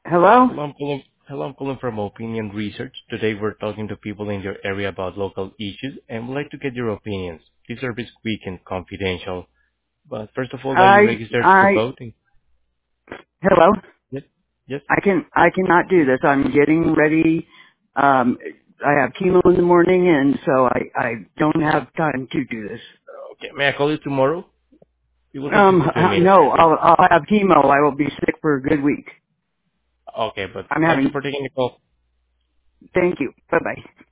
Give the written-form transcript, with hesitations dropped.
Hello? I'm calling from Opinion Research. Today we're talking to people in your area about local issues and would like to get your opinions. This service is quick and confidential. But first of all, are you registered to vote? Hello? Yes. Yes. I cannot do this. I'm getting ready. I have chemo in the morning and so I don't have time to do this. Okay. May I call you tomorrow? It will take just a few minutes. No, I'll have chemo. I will be sick for a good week. Okay, but I'm thank you having, for taking the call. thank you. Bye bye.